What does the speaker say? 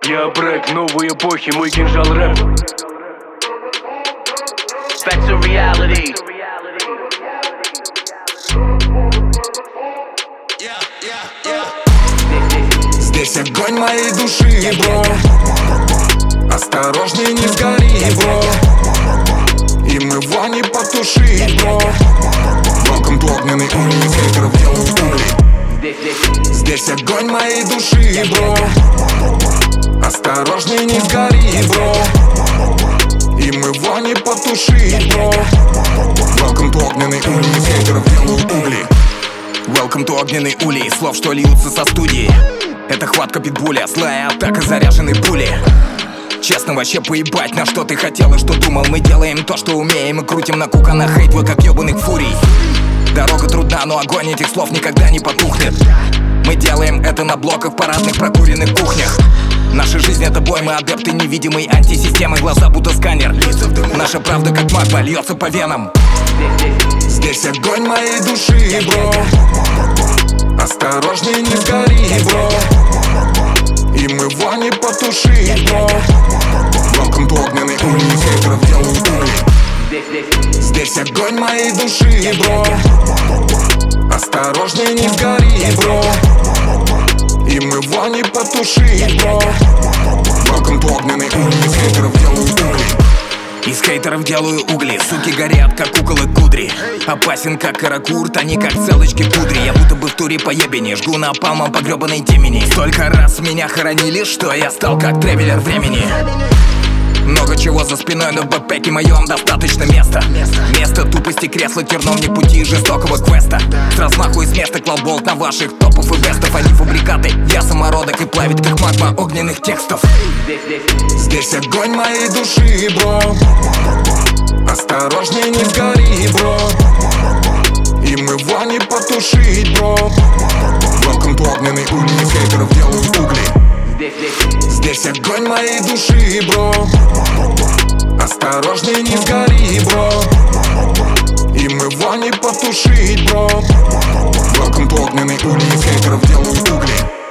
Я брэк новой эпохи, мой кинжал рэп. Back to reality. Здесь огонь моей души, бро. Осторожней, не сгори, бро. Им его не потушить, бро. Welcome to огненный улей, хейтеров делают угли. Здесь огонь моей души, бро. Осторожней, не сгори, бро. Им его не потушить, бро. Welcome to огненный улей, хейтеров делают угли. Welcome to огненный улей, слов, что льются со студии. Это хватка питбуля, злая атака заряженной пули. Честно, вообще поебать, на что ты хотел и что думал. Мы делаем то, что умеем, и крутим на кука хейт твой, как ебаных фурий. Дорога трудна, но огонь этих слов никогда не потухнет. Мы делаем это на блоках, парадных, прокуренных кухнях. Наша жизнь — это бой, мы адепты невидимой антисистемы. Глаза будто сканер, наша правда как магма льется по венам. Здесь огонь моей души, бро. Осторожней, не сгори, бро. Им его не потушить, бро. Welcome to огненный улей, хейтеров делают угли. Здесь огонь моей души, бро. Осторожней, не сгори, бро. Им его не потушить, бро. Welcome to огненный улей, хейтеров делают угли. Из хейтеров делаю угли, суки горят, как куколы кудри. Опасен, как каракурт, они как целочки пудри. Я будто бы в туре по ебени, жгу напалмом по гребаной темени. Столько раз меня хоронили, что я стал как тревелер времени. Много чего за спиной, но в бэкпеке моем достаточно места. Место тупости, кресла, терновник пути жестокого квеста. С размаху из места клауболт на ваших топов и бестов. Они фабрикаты, я самородок и плавит как магма огненных текстов. Здесь огонь моей души, бро. Осторожней, не сгори, бро. Им его не потушить, бро. Welcome to огненный улей, хейтеров делают угли. Здесь огонь моей души, бро. Осторожней, не сгори, бро. Им его не потушить, бро. Welcome to огненный улей, хейтеров делают угли.